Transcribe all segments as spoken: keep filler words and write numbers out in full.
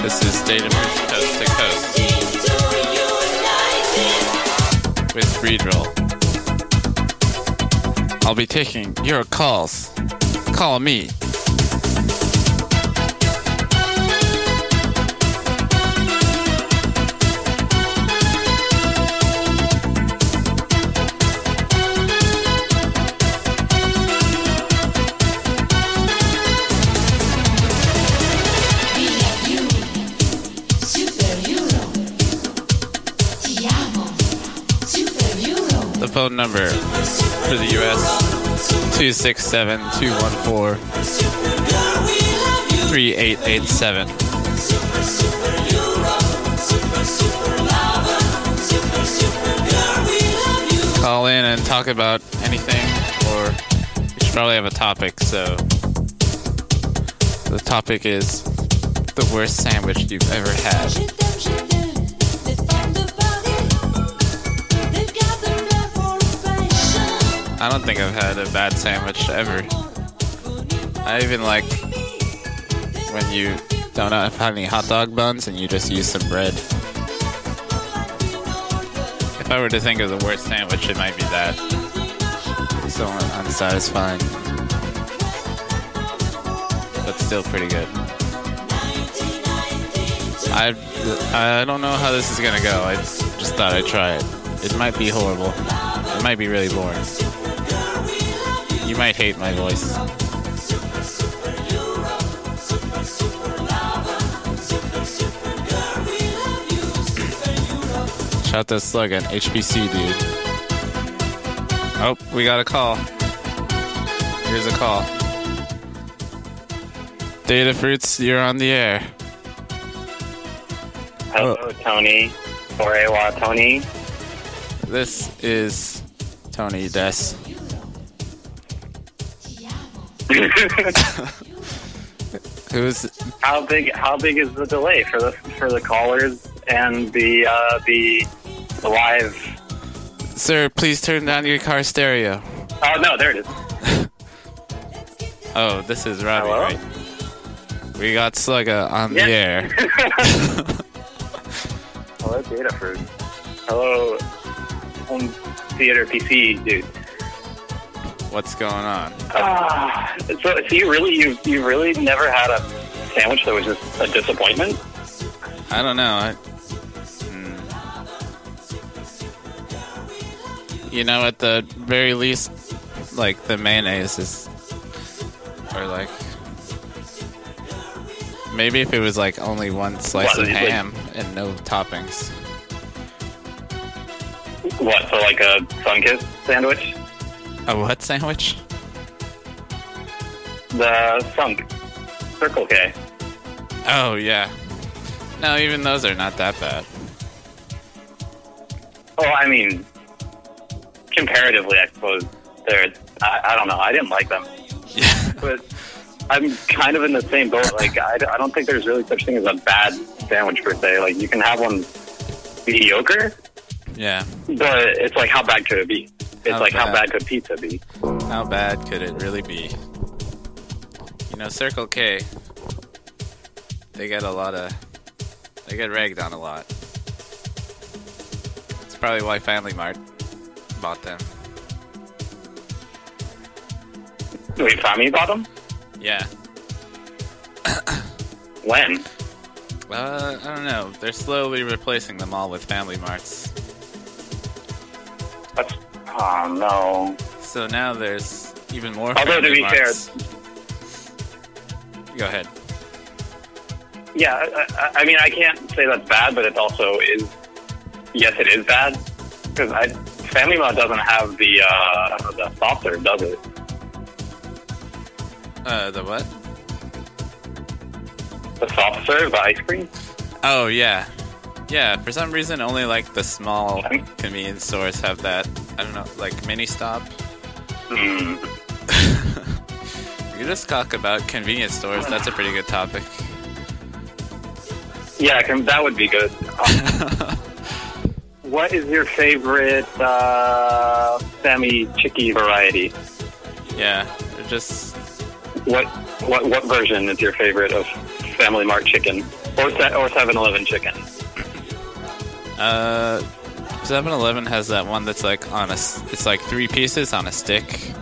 This is Data Fruits Coast to Coast with Freedroll. I'll be taking your calls. Call me. The phone number for the U S two six seven, two one four, three eight eight seven. Call in and talk about anything, or we should probably have a topic. So the topic is the worst sandwich you've ever had. I don't think I've had a bad sandwich ever. I even like when you don't have any hot dog buns and you just use some bread. If I were to think of the worst sandwich, it might be that. So unsatisfying. But still pretty good. I, I don't know how this is gonna go. I just thought I'd try it. It might be horrible. It might be really boring. You might hate my voice. Shout that slug at H P C, dude. Oh, we got a call. Here's a call. Data Fruits, you're on the air. Hello, oh. Tony. Orewa, Tony. This is Tony Des. Who's how big? How big is the delay for the for the callers and the uh, the the live? Sir, please turn down your car stereo. Oh no, there it is. Oh, this is Robbie, Hello? right? We got Slugga on yes. the air. Hello, Data Fruit. Hello, Home Theater P C, dude. What's going on? Ah, uh, so, so you really, you you really never had a sandwich that was just a disappointment? I don't know. I, mm, you know, at the very least, like the mayonnaise is, or like maybe if it was like only one slice what, of ham like, and no toppings. What? So like a Sunkist sandwich? A what sandwich? The Sunk. Circle K. Oh, yeah. No, even those are not that bad. Oh, I mean, comparatively, I suppose they're, I, I don't know, I didn't like them. Yeah. But I'm kind of in the same boat. Like, I, I don't think there's really such thing as a bad sandwich per se. Like, you can have one mediocre. Yeah. But it's like, how bad could it be? It's how like, bad. how bad could pizza be? How bad could it really be? You know, Circle K, they get a lot of, they get ragged on a lot. It's probably why Family Mart bought them. Wait, Family bought them? Yeah. When? Uh, I don't know. They're slowly replacing them all with Family Marts. That's, oh no. So now there's even more Although Family to be Marts. fair, Go ahead. yeah, I, I mean, I can't say that's bad, but it also is. Yes, it is bad because I Family Mart doesn't have the uh, the soft serve, does it? Uh, the what? The soft serve, the ice cream. Oh yeah, yeah. For some reason, only like the small convenience stores have that. I don't know, like mini stop. Mm. You just talk about convenience stores. That's a pretty good topic. Yeah, can, that would be good. Uh, what is your favorite uh, Sammy Chicky variety? Yeah, they're just What What what version is your favorite of Family Mart chicken or se- or seven eleven chicken? Uh, seven eleven has that one that's like on a. s- It's like three pieces on a stick.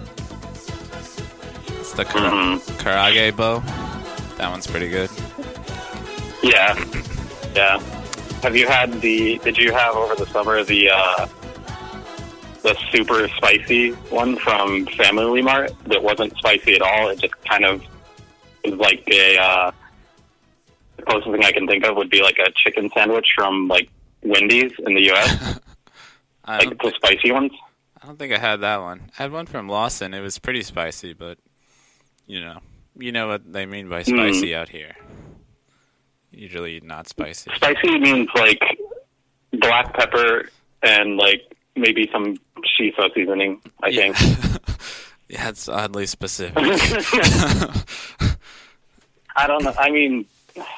It's the kara- Mhm. karage bow. That one's pretty good. Yeah, yeah. Have you had the? Did you have over the summer the uh, the super spicy one from Family Mart that wasn't spicy at all? It just kind of was like a. Uh, the closest thing I can think of would be like a chicken sandwich from like Wendy's in the U S I Like don't, the spicy ones. I don't think I had that one. I had one from Lawson. It was pretty spicy, but you know, you know what they mean by spicy Mm. out here. Usually not spicy. Spicy means like black pepper and like maybe some shiso seasoning, I Yeah. think. Yeah, it's oddly specific. I don't know. I mean,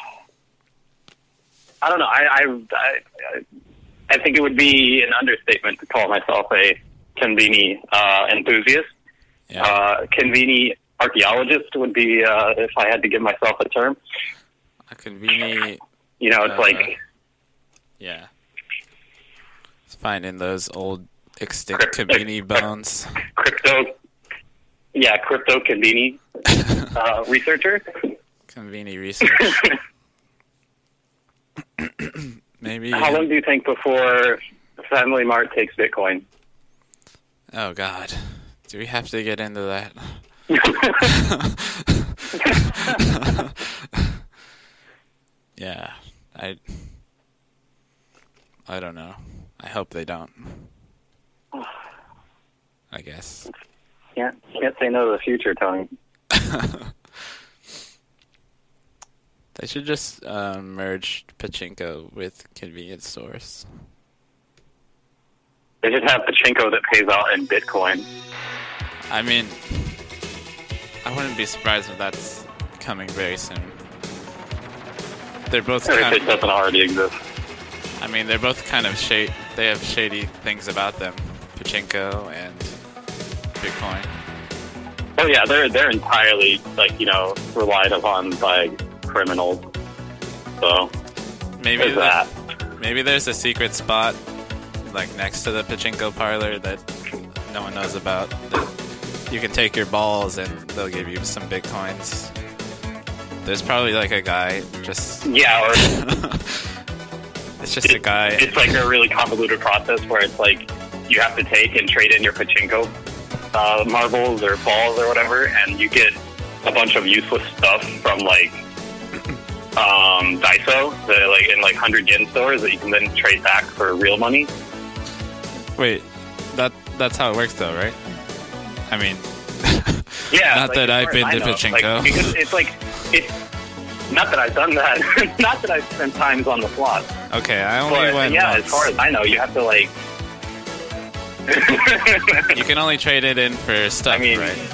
I don't know. I, I, I, I think it would be an understatement to call myself a conveni uh, enthusiast. Yeah. Uh, conveni archaeologist would be uh, if I had to give myself a term. A convenient. You know, it's Uh, like Yeah. It's finding those old extinct Crypt- Kabini bones. crypto. Yeah, crypto conveni uh, researcher. Conveni research. Maybe. How long do you think before Family Mart takes Bitcoin? Oh God. Do we have to get into that? Yeah. I. I don't know. I hope they don't. I guess. Can't can't say no to the future, Tony. They should just uh, merge pachinko with convenience stores. They should have pachinko that pays out in Bitcoin. I mean, I wouldn't be surprised if that's coming very soon. They're both Or if kind it of, doesn't already exist. I mean, they're both kind of shady. They have shady things about them. Pachinko and Bitcoin. Oh yeah, they're they're entirely like you know relied upon by criminals. So Maybe there's the- that. maybe there's a secret spot like next to the pachinko parlor that no one knows about. That you can take your balls and they'll give you some bitcoins. There's probably like a guy just. Yeah, or It's just a guy. it's like a really convoluted process where it's like you have to take and trade in your pachinko uh, marbles or balls or whatever, and you get a bunch of useless stuff from like um, Daiso, the, like in like hundred yen stores that you can then trade back for real money. Wait, that that's how it works though, right? I mean, Yeah, Not like, that as I've far been as I to know, pachinko. Like, because it's like it's not that I've done that. Not that I've spent times on the slot. okay, I only But went yeah, once. as far as I know, you have to like. You can only trade it in for stuff, I mean, right?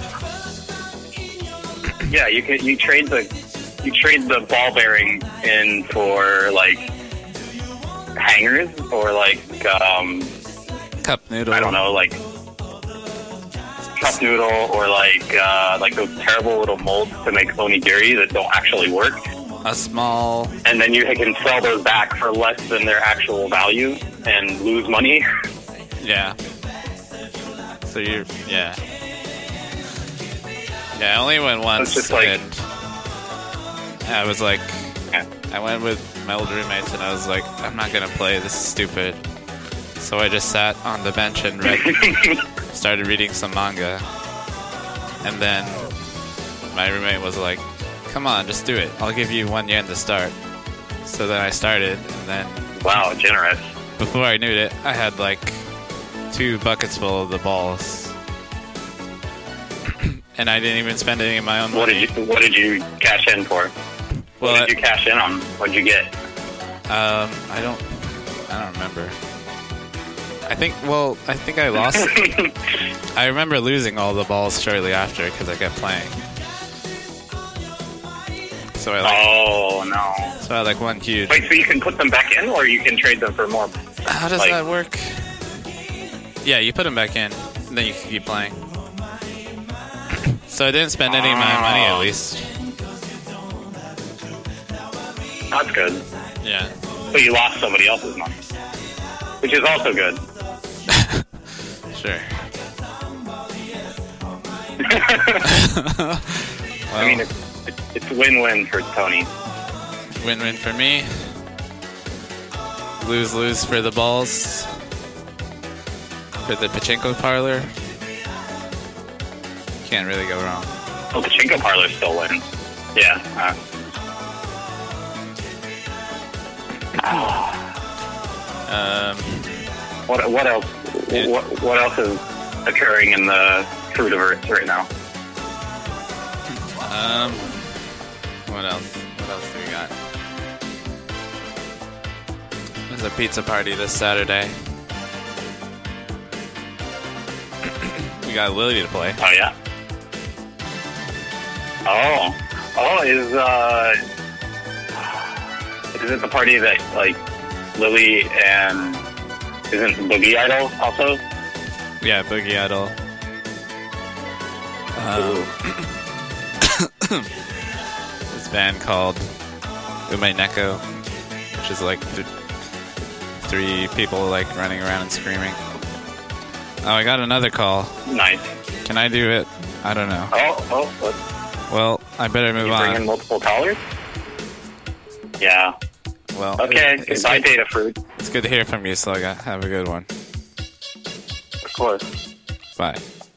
yeah, you can you trade the you trade the ball bearing in for like hangers or like um Cup noodle. I don't know like cup noodle or like uh, like those terrible little molds to make onigiri that don't actually work, A small. and then you can sell those back for less than their actual value and lose money. Yeah. So you're. Yeah. Yeah, I only went once, just like- and I was like, Yeah. I went with my old roommates, and I was like, I'm not gonna play. This is stupid. So I just sat on the bench and read, started reading some manga, and then my roommate was like, "Come on, just do it. I'll give you one yen to start." So then I started, and then Wow, generous. before I knew it, I had like two buckets full of the balls, and I didn't even spend any of my own What money. did you What did you cash in for? well, What did you cash in on? What did you get? um, I don't, I don't remember. I think. Well, I think I lost. I remember losing all the balls shortly after because I kept playing. So I like, Oh no! so I like one huge. Wait, so you can put them back in, or you can trade them for more? How does like- that work? Yeah, you put them back in, and then you can keep playing. So I didn't spend any of my money, at Oh. least. that's good. Yeah. But you lost somebody else's money, which is also good. Sure. Well, I mean, it's, it's win-win for Tony. Win-win for me. Lose-lose for the balls. For the pachinko parlor. Can't really go wrong. Oh, the Pachinko parlor still wins. Yeah. Uh. Um, what what else? Yeah. What what else is occurring in the Fruitiverse right now? um, what else? What else do we got? There's a pizza party this Saturday. We got Lily to play. Oh yeah. Oh, oh, is uh, is it the party that like Lily and isn't Boogie Idol also? Yeah, Boogie Idol. Um, this band called Ume Neko, which is like th- three people like running around and screaming. Oh, I got another call. Nice. Can I do it? I don't know. Oh, oh, what? Well, I better move You bring on. in multiple callers? Yeah. Well, Okay, it- it's goodbye, good, Data Fruit. it's good to hear from you, Slugga. Have a good one. Of course. Bye.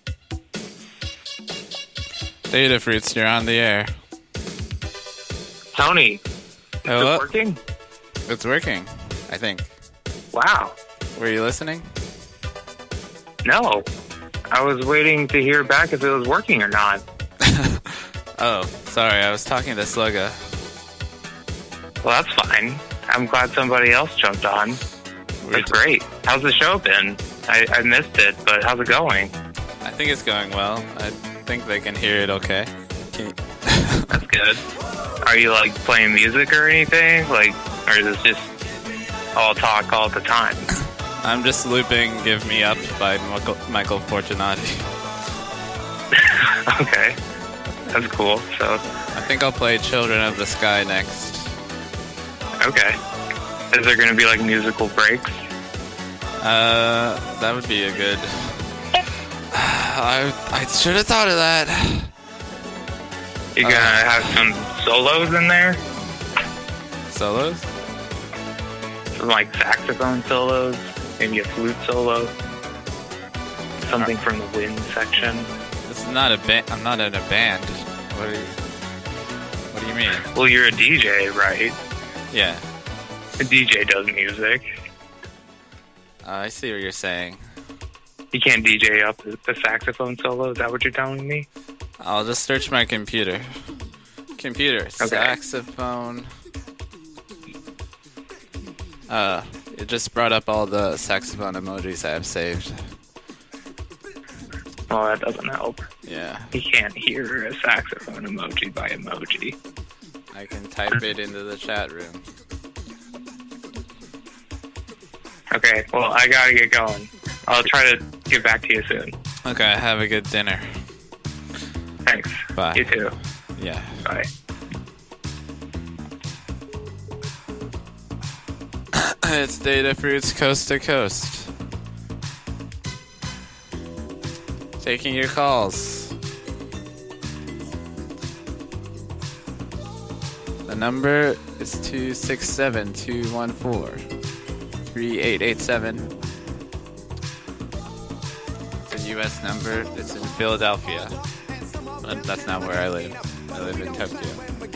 Data Fruits, you're on the air. Tony, is Hello? it working? It's working, I think. Wow. Were you listening? No. I was waiting to hear back if it was working or not. Oh, sorry, I was talking to Slugga. Well, that's fine. I'm glad somebody else jumped on. We're That's t- great. How's the show been? I, I missed it, but how's it going? I think it's going well. I think they can hear it okay. Can you- That's good. Are you, like, playing music or anything? Like, or is this just all talk all the time? I'm just looping Give Me Up by Michael, Michael Fortunati. Okay. That's cool. So, I think I'll play Children of the Sky next. okay. Is there going to be, like, musical breaks? Uh, that would be a good... I, I should have thought of that. You going to Uh. have some solos in there? Solos? Some, like, saxophone solos? Maybe a flute solo? Something from the wind section? This is not a band. I'm not in a band. What do you... What do you mean? Well, you're a D J, right? Yeah. A D J does music. Uh, I see what you're saying. You can't D J up a saxophone solo? Is that what you're telling me? I'll just search my computer. Computer. Saxophone. Uh, it just brought up all the saxophone emojis I have saved. Well, that doesn't help. Yeah. You can't hear a saxophone emoji by emoji. I can type it into the chat room. Okay, well, I gotta get going. I'll try to get back to you soon. Okay, have a good dinner. Thanks. Bye. You too. Yeah. Bye. It's Data Fruits Coast to Coast. Taking your calls. The number is two six seven, two one four, three eight eight seven. It's a U S number. It's in Philadelphia. But that's not where I live. I live in Tokyo.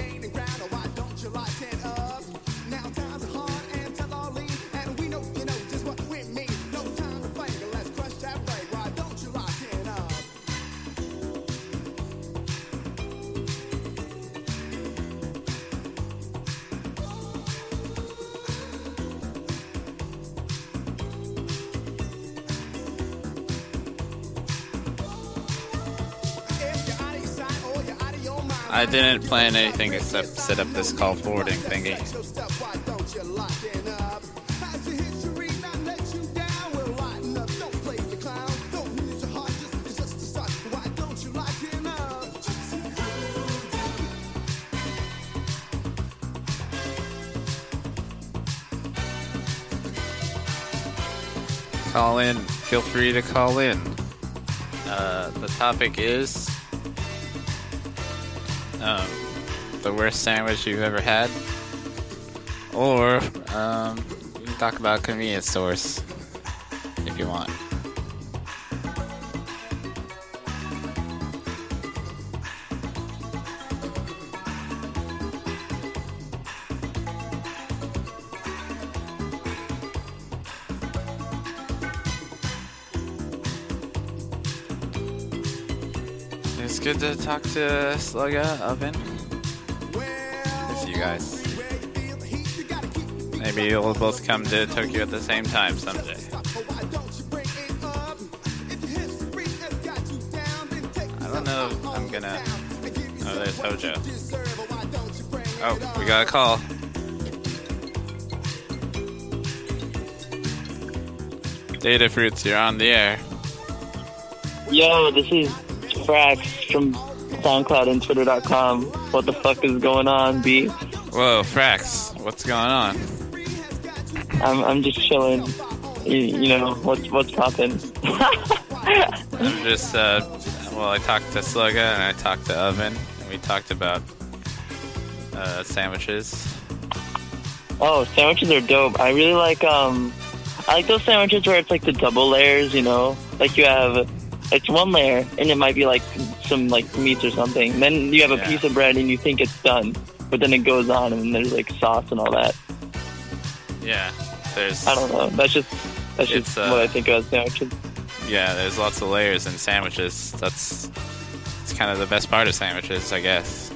I didn't plan anything except set up this call forwarding thingy. call in. Feel free to call in. Uh, the topic is um, the worst sandwich you've ever had, or um, you can talk about convenience stores if you want. It's good to talk to Slugga, Oven. Miss you guys. Maybe you'll both come to Tokyo at the same time someday. I don't know if I'm gonna... Oh, there's Hojo. Oh, we got a call. Data Fruits, you're on the air. Yo, this is Frax from SoundCloud and Twitter dot com. What the fuck is going on, B? Whoa, Frax, what's going on? I'm I'm just chilling. You, you know what's what's poppin'? I'm just uh, well, I talked to Slugga and I talked to Oven, and we talked about uh, sandwiches. Oh, sandwiches are dope. I really like um, I like those sandwiches where it's like the double layers. You know, like you have. It's one layer, and it might be like some like meats or something. Then you have a Yeah. piece of bread, and you think it's done, but then it goes on, and there's like sauce and all that. Yeah, there's. I don't know. That's just that's It's, just uh, what I think of sandwiches. Yeah, there's lots of layers in sandwiches. That's it's kind of the best part of sandwiches, I guess.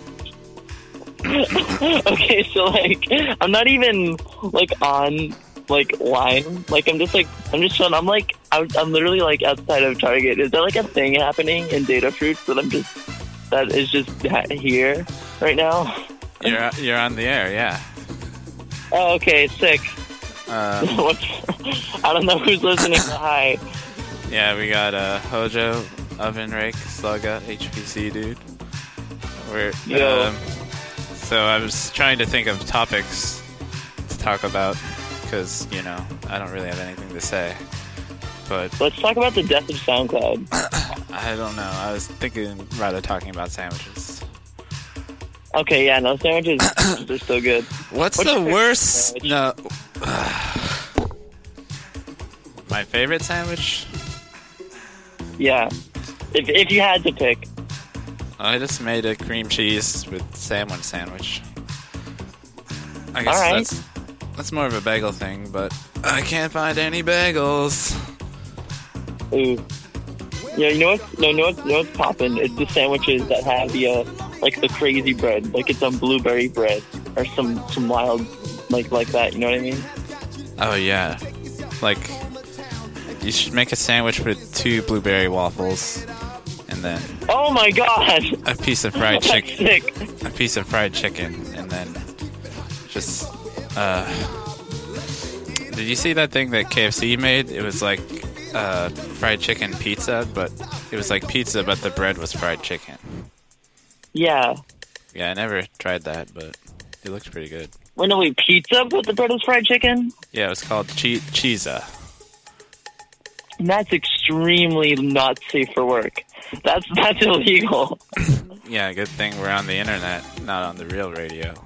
Okay, so like I'm not even like on like line. Like I'm just like I'm just chilling. I'm like I'm, I'm literally like outside of Target. Is there like a thing happening in Data Fruits that I'm just that is just ha- here right now? You're you're on the air, yeah. Oh, okay, sick. Um, What's, I don't know who's listening. But hi. yeah, we got uh, Hojo, Oven Rake, Slugga, H P C dude. We're Yo. um, so I was trying to think of topics to talk about because you know I don't really have anything to say. But Let's talk about the death of SoundCloud. I don't know. I was thinking rather talking about sandwiches. Okay, yeah, no sandwiches. They're still good. What's, What's the your favorite worst? sandwich? No. My favorite sandwich? Yeah, if if you had to pick. I just made a cream cheese with salmon sandwich. I guess All right. that's that's more of a bagel thing, but I can't find any bagels. Ooh. Yeah, you know what? No, you know what? You know what's poppin'? It's the sandwiches that have the uh, like the crazy bread, like it's some blueberry bread or some some wild like like that. You know what I mean? Oh yeah, like you should make a sandwich with two blueberry waffles, and then Oh my god! a piece of fried That's chicken, sick. a piece of fried chicken, and then just. Uh, did you see that thing that K F C made? It was like uh, fried chicken pizza, but it was like pizza, but the bread was fried chicken. Yeah. Yeah, I never tried that, but it looked pretty good. Wait, no, wait, pizza but the bread is fried chicken? Yeah, it was called che- Cheesa. That's extremely not safe for work. That's that's illegal. Yeah, good thing we're on the internet, not on the real radio.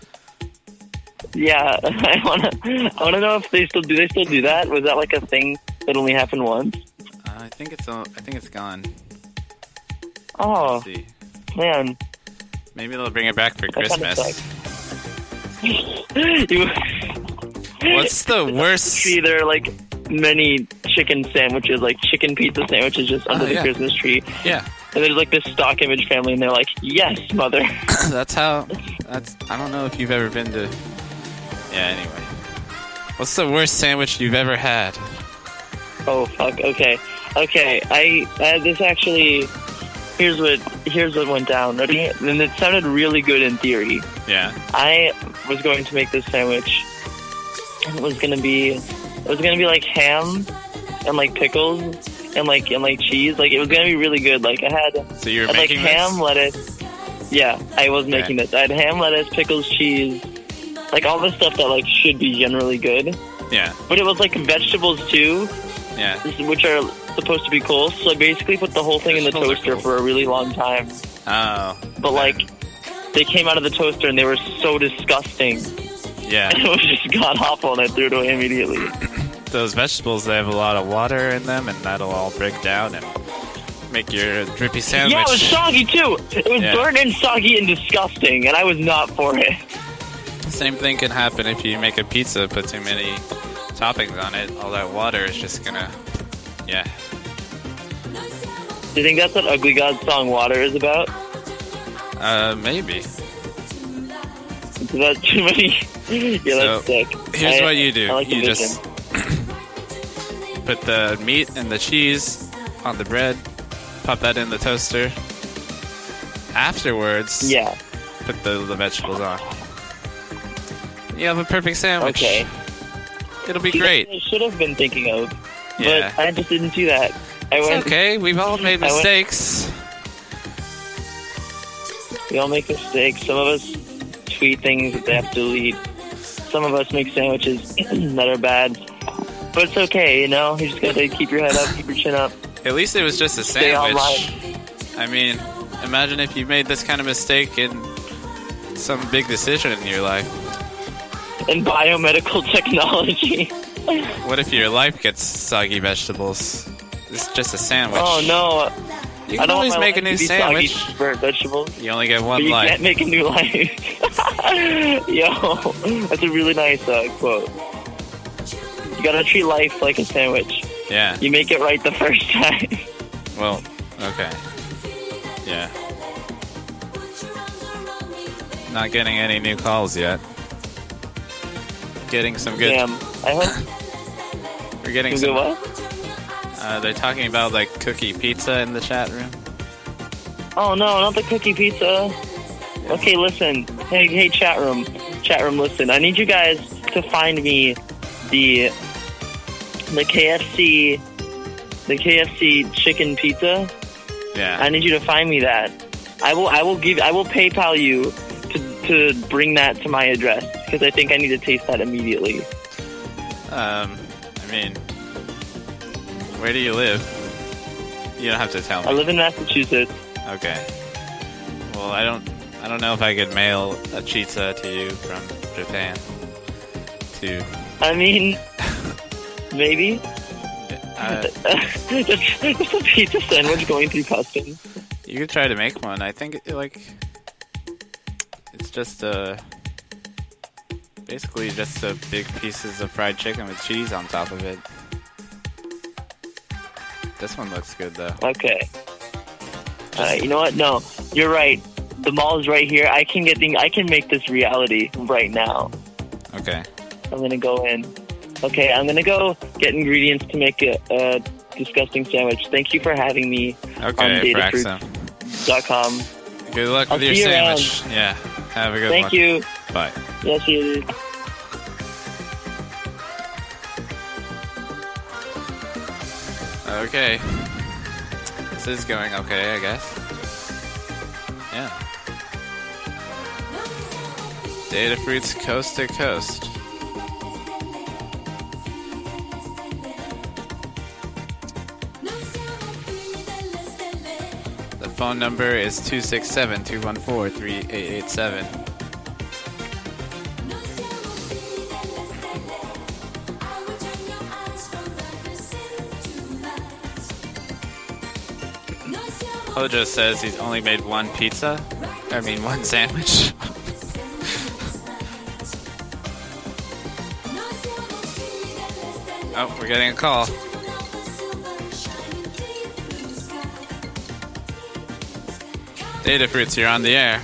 Yeah, I wanna I wanna know if they still do they still do that? Was that like a thing that only happened once? Uh, I think it's all, I think it's gone. Oh Let's see. man. Maybe they'll bring it back for That kinda Christmas. you What's the worst? tree, there are like many chicken sandwiches, like chicken pizza sandwiches just under Oh, the yeah. Christmas tree. Yeah, And there's like this stock image family and they're like, yes, mother. that's how. That's. I don't know if you've ever been to. Yeah. Anyway, what's the worst sandwich you've ever had? Oh fuck. Okay. Okay. I uh, this actually here's what here's what went down. Ready? And it sounded really good in theory. Yeah. I was going to make this sandwich, and it was gonna be it was gonna be like ham and like pickles and like and like cheese. Like it was gonna be really good. Like I had, So you were I had like making ham, this? lettuce. Yeah, I was Okay. making this. I had ham, lettuce, pickles, cheese, like all the stuff that like should be generally good. Yeah. But it was like vegetables too. Yeah. which are supposed to be cool. So I basically put the whole thing in the Vegetables are toaster cool. for a really long time. Oh. But like, they came out of the toaster and they were so disgusting. Yeah. It was just god awful, and I threw it away immediately. Those vegetables, they have a lot of water in them, and that'll all break down and make your drippy sandwich. Yeah, it was soggy too. It was Yeah. burnt and soggy and disgusting, and I was not for it. Same thing can happen if you make a pizza, put too many toppings on it. All that water is just gonna, yeah. Do you think that's what Ugly God's song "Water" is about? Uh, maybe. Is that too many? Yeah, that's So, sick. Here's I- what you do. I like the You vision. just put the meat and the cheese on the bread, pop that in the toaster. Afterwards, Yeah. put the, the vegetables on. You have a perfect sandwich. Okay. It'll be See, great. that's what I should have been thinking of, Yeah. but I just didn't do that. I It's went. okay. We've all made I went- mistakes. We all make mistakes. Some of us tweet things that they have to delete. Some of us make sandwiches that are bad. But it's okay, you know? You just gotta keep your head up, keep your chin up. At least it was just a Stay sandwich. online. I mean, imagine if you made this kind of mistake in some big decision in your life. And biomedical technology. What if your life gets soggy vegetables? It's just a sandwich. Oh no. You I can don't always want my make a life new to be sandwich. soggy burnt vegetables. You only get But one you life. can't make a new life. Yo, that's a really nice uh, quote. You gotta treat life like a sandwich. Yeah. You make it right the first time. Well, okay. Yeah. Not getting any new calls yet. Getting some good. Damn. I hope. We're getting You some. go what? Uh, they're talking about like cookie pizza in the chat room. Oh no, not the cookie pizza. Okay, listen. Hey, hey, chat room, chat room. Listen, I need you guys to find me the the K F C the K F C chicken pizza. Yeah. I need you to find me that. I will. I will give. I will PayPal you to to bring that to my address because I think I need to taste that immediately. Um, I mean, where do you live? You don't have to tell I me. live in Massachusetts. Okay. Well, I don't. I don't know if I could mail a pizza to you from Japan. To. I mean, maybe. Uh, just, just a pizza sandwich going through customs. you could try to make one. I think it, like it's just uh basically just a big pieces of fried chicken with cheese on top of it. This one looks good though. Okay. Alright, you know what? No, you're right. The mall is right here. I can get things. I can make this reality right now. Okay. I'm gonna go in. Okay, I'm gonna go get ingredients to make a, a disgusting sandwich. Thank you for having me Okay, on Fraxum. datafruits dot com. Good luck I'll with your see you sandwich. Yeah. Have a good Thank one. you. Bye. Yes, you. Okay. This is going okay, I guess. Yeah. Data Fruits Coast to Coast. The phone number is two six seven, two one four, three eight eight seven. Hojo says he's only made one pizza. I mean, one sandwich. Oh, we're getting a call. Data Fruits, you're on the air.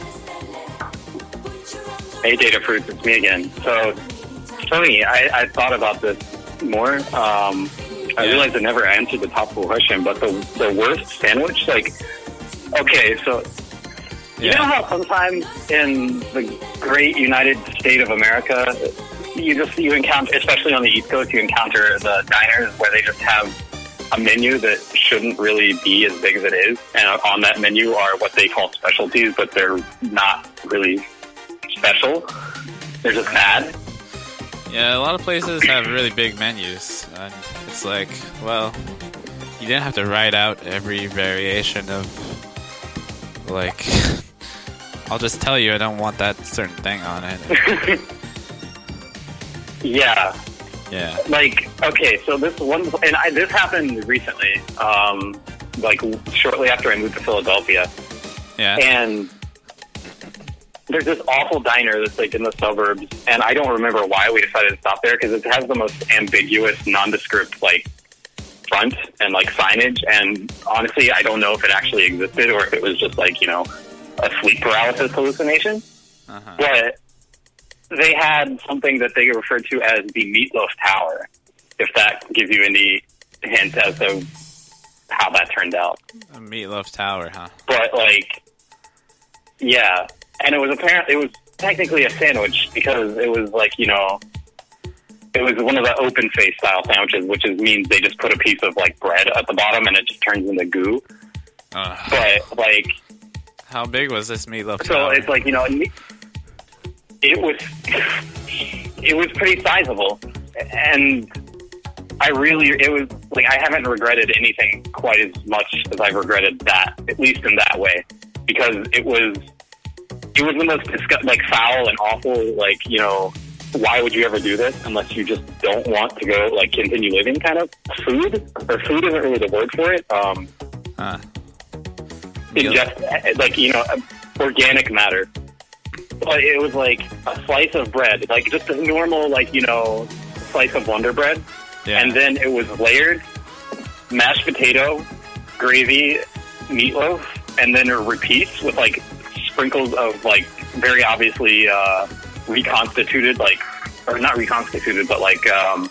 Hey, Data Fruits, it's me again. So, Tony, I, I thought about this more. Um, I Yeah. realized I never answered the topical question, but the the worst sandwich, like, okay, so you know Yeah. how sometimes in the great United State of America, you just you encounter, especially on the East Coast, you encounter the diners where they just have a menu that shouldn't really be as big as it is, and on that menu are what they call specialties, but they're not really special. They're just bad. Yeah, a lot of places have really big menus. And It's like, well, you didn't have to write out every variation of, like, I'll just tell you I don't want that certain thing on it. Yeah. Yeah. Like, okay, so this one, and I, this happened recently, um, like shortly after I moved to Philadelphia. Yeah. And there's this awful diner that's like in the suburbs, and I don't remember why we decided to stop there because it has the most ambiguous, nondescript like front and like signage. And honestly, I don't know if it actually existed or if it was just like, you know, a sleep paralysis hallucination. Uh-huh. But they had something that they referred to as the Meatloaf Tower, if that gives you any hint as to how that turned out. A Meatloaf Tower, huh? But like, yeah, and it was apparently it was technically a sandwich because it was like, you know, it was one of the open face style sandwiches, which is means they just put a piece of like bread at the bottom and it just turns into goo. Uh, But like, how big was this Meatloaf so Tower? it's like, you know, it was it was pretty sizable, and I really it was like I haven't regretted anything quite as much as I've regretted that, at least in that way, because it was it was the most disgust, like foul and awful. Like, you know, why would you ever do this unless you just don't want to go like continue living kind of food, or food isn't really the word for it. Um, Huh. ingest like, you know, organic matter. But it was like a slice of bread, like just a normal, like, you know, slice of Wonder Bread. Yeah. And then it was layered, mashed potato, gravy, meatloaf, and then it repeats with like sprinkles of like very obviously uh, reconstituted, like, or not reconstituted, but like um,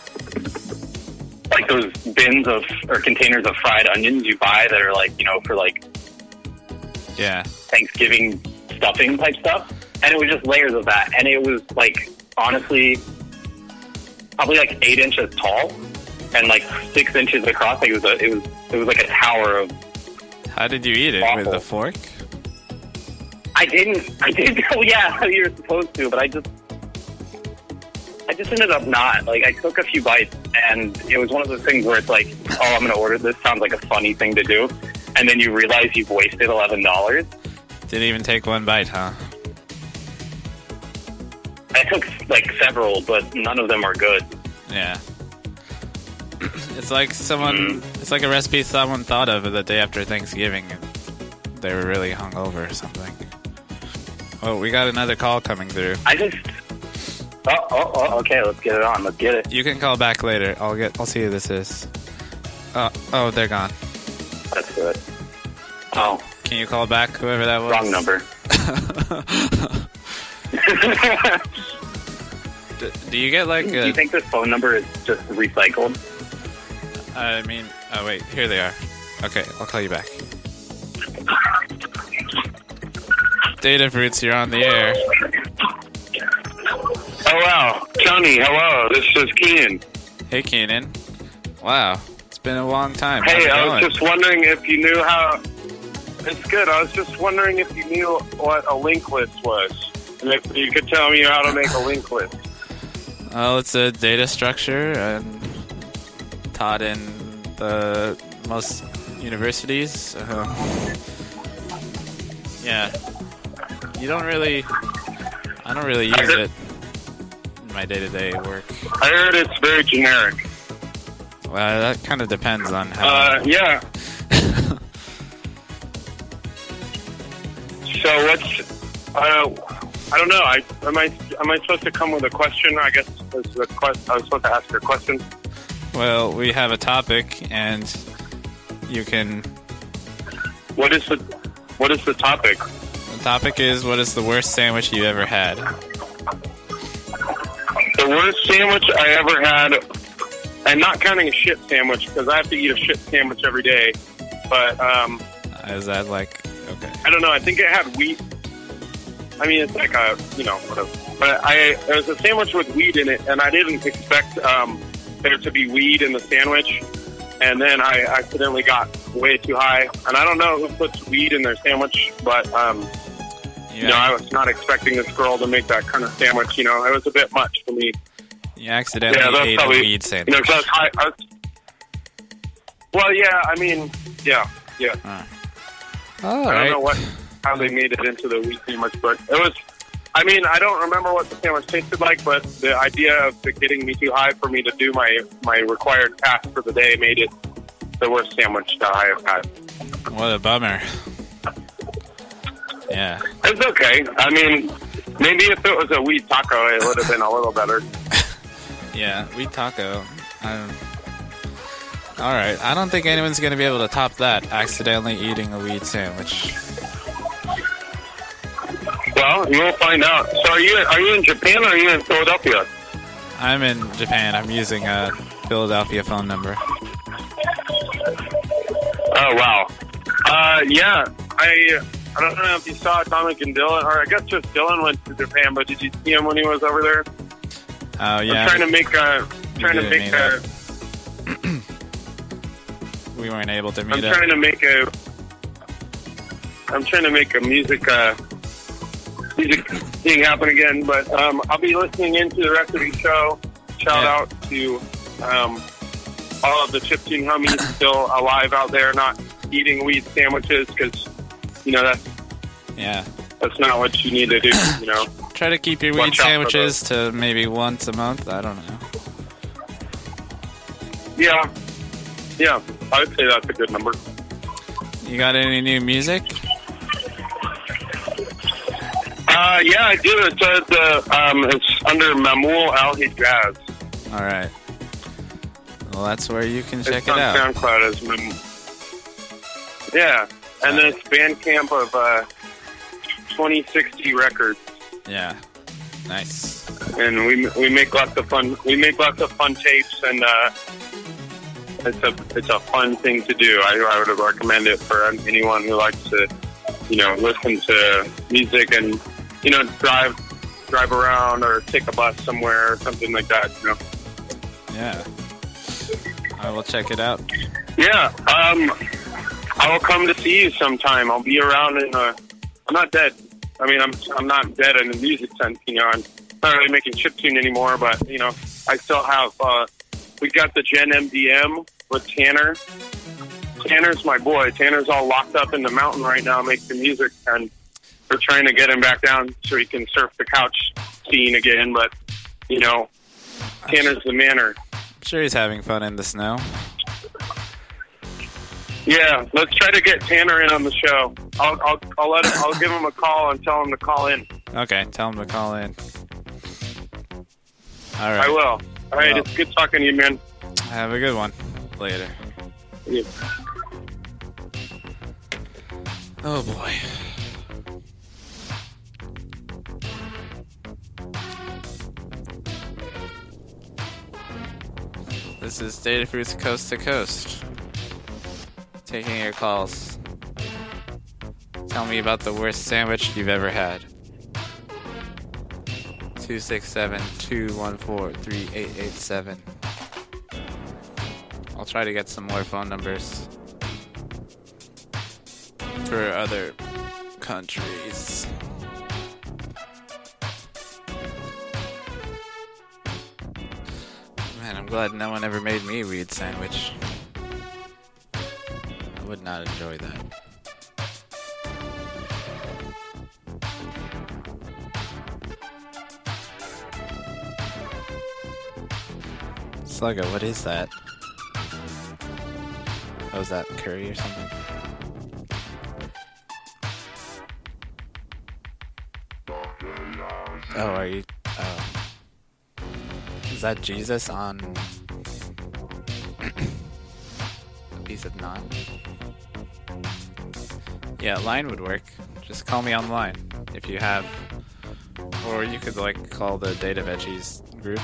like those bins of or containers of fried onions you buy that are like, you know, for like Yeah. Thanksgiving stuffing type stuff. And it was just layers of that. And it was, like, honestly, probably like eight inches tall and like six inches across. Like, it was a, it was, it was like a tower of. How did you eat it? Awful. With a fork? I didn't. I didn't know. Yeah, how you were supposed to, but I just, I just ended up not. Like, I took a few bites, and it was one of those things where it's like, oh, I'm going to order this. Sounds like a funny thing to do, and then you realize you've wasted eleven dollars. Didn't even take one bite, huh? I took like several, but none of them are good. Yeah. It's like someone, Mm. it's like a recipe someone thought of the day after Thanksgiving and they were really hungover or something. Oh, we got another call coming through. I just. Oh, oh, oh, okay. Let's get it on. Let's get it. You can call back later. I'll get, I'll see who this is. Oh, oh, they're gone. That's good. Oh, Can you call back, whoever that was? wrong number. do, do you get like Do a, you think this phone number is just recycled? I mean, oh wait, here they are. Okay, I'll call you back. Data Fruits, you're on the air. Oh, wow. Tony, hello. This is Keenan. Hey, Keenan. Wow, it's been a long time. Hey, How's it I going? was just wondering if you knew how... It's good. I was just wondering if you knew what a linked list was. And if you could tell me how to make a linked list. Well, it's a data structure and taught in the most universities. Uh, yeah. You don't really... I don't really use heard- it in my day-to-day work. I heard it's very generic. Well, that kind of depends on how... Uh, yeah. So what's... Uh, I don't know. I am I am I supposed to come with a question? I guess is the quest, I was supposed to ask her a question. Well, we have a topic, and you can... What is the What is the topic? The topic is, what is the worst sandwich you ever had? The worst sandwich I ever had, and not counting a shit sandwich because I have to eat a shit sandwich every day. But um, Is that like... Okay. I don't know. I think it had wheat. I mean, it's like a, you know, whatever. But I, there was a sandwich with weed in it, and I didn't expect um, there to be weed in the sandwich. And then I accidentally got way too high. And I don't know who puts weed in their sandwich, but, um, you know, I was not expecting this girl to make that kind of sandwich. You know, it was a bit much for me. You accidentally Yeah, that's ate probably, a weed You sandwich. know, 'cause I was high. I was, Well, yeah, I mean, yeah, yeah. Uh, all I right. don't know what how they made it into the wheat sandwich, but it was. I mean, I don't remember what the sandwich tasted like, but the idea of it getting me too high for me to do my my required task for the day made it the worst sandwich that I have had. What a bummer. Yeah. It's okay. I mean, maybe if it was a wheat taco, it would have been a little better. Yeah, wheat taco. Um, all right. I don't think anyone's going to be able to top that, accidentally eating a weed sandwich. Well, you will find out. So are you are you in Japan or are you in Philadelphia? I'm in Japan. I'm using a Philadelphia phone number. Oh, wow. Uh, yeah, I I don't know if you saw Dominic and Dylan, or I guess just Dylan went to Japan, but did you see him when he was over there? Oh, yeah. I'm trying to make a... Trying to didn't make meet a... We weren't able to meet I'm up. trying to make a... I'm trying to make a music... Uh, music thing happen again, but um, I'll be listening into the rest of the show. Shout Yeah. out to um, all of the chiptune homies still alive out there, not eating weed sandwiches, because, you know, that's, Yeah. that's not what you need to do, you know. Try to keep your Watch weed out for sandwiches to maybe once a month. I don't know. Yeah. Yeah, I would say that's a good number. You got any new music? Uh, yeah, I do. It's, uh, the, um, it's under Mamul Al Hijaz. All right. Well, that's where you can check It's it on out. SoundCloud as Mamul. Yeah, and then it's Bandcamp of uh, twenty sixty Records, Yeah. Nice. and we we make lots of fun. We make lots of fun tapes, and uh, it's a it's a fun thing to do. I, I would recommend it for anyone who likes to, you know, listen to music and, you know, drive drive around or take a bus somewhere or something like that. You know. Yeah. I will check it out. Yeah. Um, I will come to see you sometime. I'll be around in uh I'm not dead. I mean, I'm I'm not dead in the music sense. You know, I'm not really making chiptune anymore, but, you know, I still have, uh, we got the Gen M D M with Tanner. Tanner's my boy. Tanner's all locked up in the mountain right now making music, and we're trying to get him back down so he can surf the couch scene again, but, you know, Tanner's the manner. I'm sure he's having fun in the snow. Yeah, let's try to get Tanner in on the show. I'll I'll I'll let him, I'll give him a call and tell him to call in. Okay, tell him to call in. All right. I will. All right, Well. it's good talking to you, man. Have a good one. Later. Yeah. Oh, boy. This is Data Fruits Coast to Coast. Taking your calls. Tell me about the worst sandwich you've ever had. two six seven, two one four, three eight eight seven. I'll try to get some more phone numbers for other countries. Man, I'm glad no one ever made me a weed sandwich. I would not enjoy that. Sluggo, what is that? Oh, is that curry or something? Oh, are you... Oh. Is that Jesus on... a piece of naan? Yeah, line would work. Just call me online if you have... Or you could, like, call the Data Veggies group.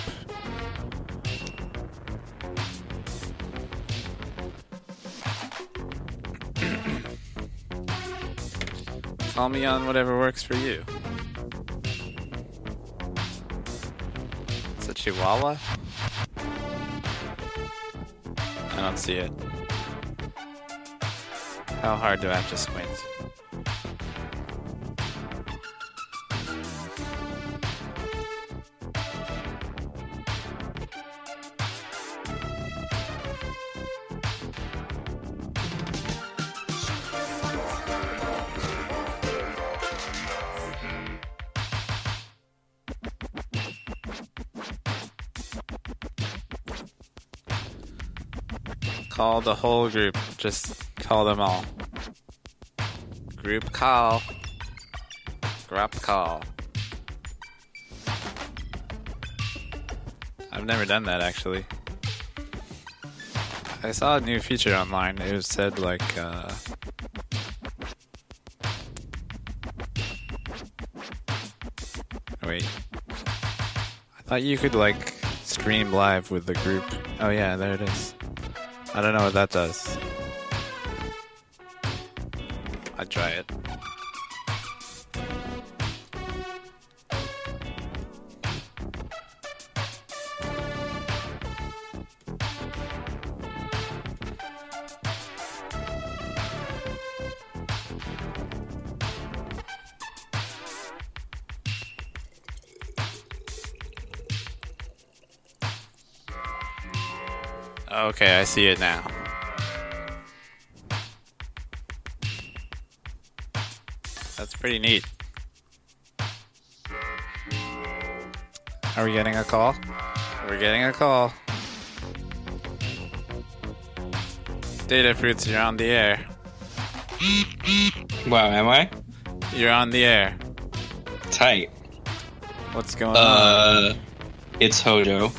Call me on whatever works for you. It's a Chihuahua? I don't see it. How hard do I have to squint? Call the whole group. Just call them all. Group call. Group call. I've never done that actually. I saw a new feature online. It was said like, uh... wait. I thought you could like stream live with the group. Oh yeah, there it is. I don't know what that does. I'd try it. Okay, I see it now. That's pretty neat. Are we getting a call? We're getting a call. Data Fruits, you're on the air. Wow, am I? You're on the air. Tight. What's going uh, on? It's Hojo.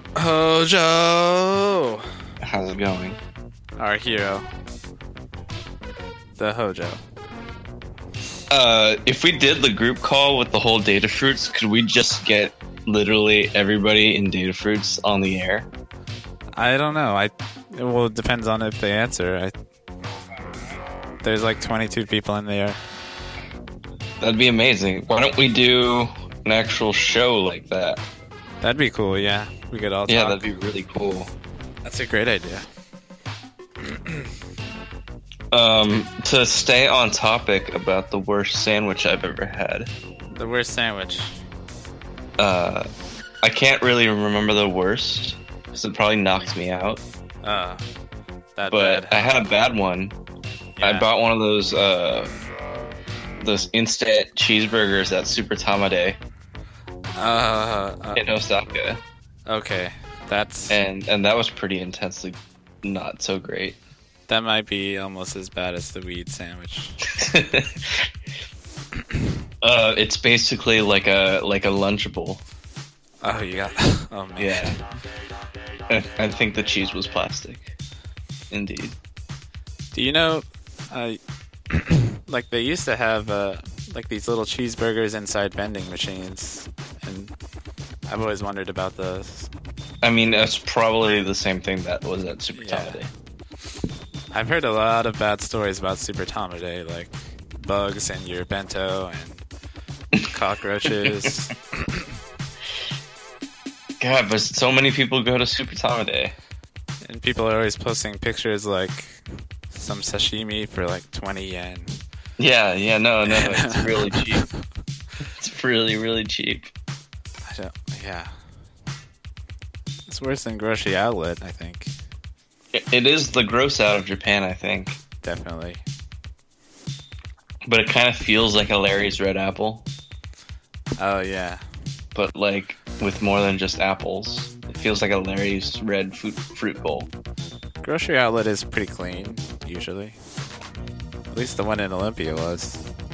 Hojo! How's it going? Our hero. The Hojo. Uh, if we did the group call with the whole Data Fruits, could we just get literally everybody in Data Fruits on the air? I don't know. I well, it depends on if they answer. I, there's like twenty-two people in the air. That'd be amazing. Why don't we do an actual show like that? That'd be cool, yeah. We could all Yeah, talk. that'd be really cool. That's a great idea. Um, to stay on topic about the worst sandwich I've ever had. The worst sandwich. Uh, I can't really remember the worst, because it probably knocked me out. Uh, that But bad. I had a bad one. I Yeah. bought one of those, uh, those instant cheeseburgers at Super Tamade Uh, uh, in Osaka. okay. That's And, and that was pretty intensely not so great. that might be almost as bad as the weed sandwich. uh, it's basically like a, like a Lunchable. Oh, you got. Oh man. Yeah. I, I think the cheese was plastic. Indeed. Do you know, uh, like they used to have uh, like these little cheeseburgers inside vending machines, and I've always wondered about those. I mean, that's probably the same thing that was at Super Yeah. Tamade. I've heard a lot of bad stories about Super Tamade, like bugs in your bento and cockroaches. God, but so many people go to Super Tamade. And people are always posting pictures like some sashimi for like twenty yen. Yeah, yeah, no, no, it's really cheap. It's really, really cheap. I don't, yeah. It's worse than Grocery Outlet, I think. It, it is the gross out of Japan, I think. Definitely. But it kind of feels like a Larry's Red Apple, Oh, yeah. but like with more than just apples. It feels like a Larry's Red fruit, fruit bowl. Grocery Outlet is pretty clean, usually. At least the one in Olympia was.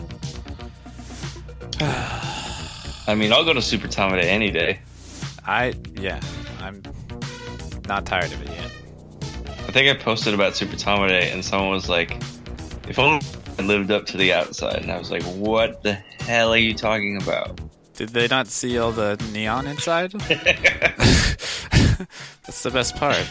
I mean, I'll go to Super Tamade any day. I, yeah, I'm not tired of it yet. I think I posted about Super Tamade, and someone was like, if only I lived up to the outside. And I was like, what the hell are you talking about? Did they not see all the neon inside? That's the best part.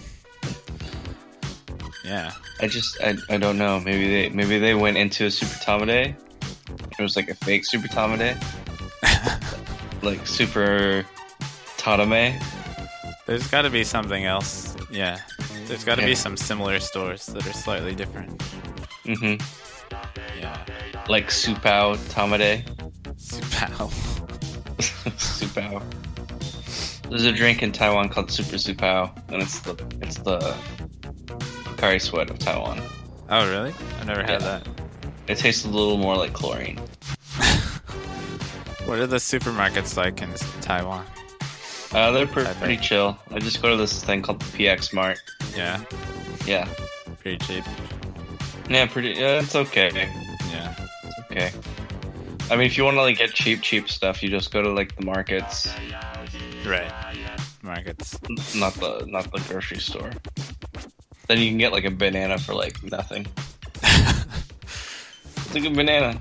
Yeah. I just, I, I don't know. Maybe they maybe they went into a Super Tamade. It was like a fake Super Tamade. Like Super Tatame. There's got to be something else. Yeah. There's got to Yeah. be some similar stores that are slightly different. Mm-hmm. Yeah. Like Supao Tamade. Supao. Supao. There's a drink in Taiwan called Super Supao, and it's the it's the Pocari Sweat of Taiwan. Oh, really? I've never had Yeah. that. It tastes a little more like chlorine. What are the supermarkets like in Taiwan? Uh, they're pre- I bet. pretty chill. I just go to this thing called the P X Mart. Yeah. Yeah. Pretty cheap. Yeah, pretty. Yeah, it's okay. Yeah. It's okay. I mean, if you want to like get cheap, cheap stuff, you just go to like the markets, Right. Markets. not the not the grocery store. Then you can get like a banana for like nothing. It's a good banana.